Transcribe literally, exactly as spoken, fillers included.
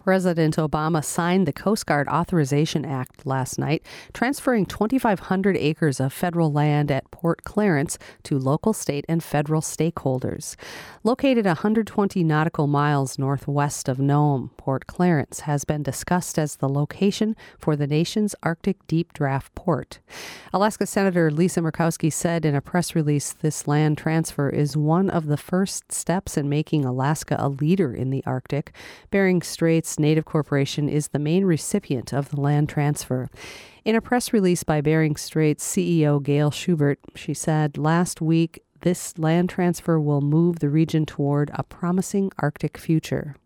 President Obama signed the Coast Guard Authorization Act last night, transferring twenty-five hundred acres of federal land at Port Clarence to local, state, and federal stakeholders. Located one hundred twenty nautical miles northwest of Nome, Port Clarence has been discussed as the location for the nation's Arctic deep draft port. Alaska Senator Lisa Murkowski said in a press release this land transfer is one of the first steps in making Alaska a leader in the Arctic. Bering Straits Native Corporation is the main recipient of the land transfer. In a press release by Bering Straits C E O Gail Schubert, she said last week this land transfer will move the region toward a promising Arctic future.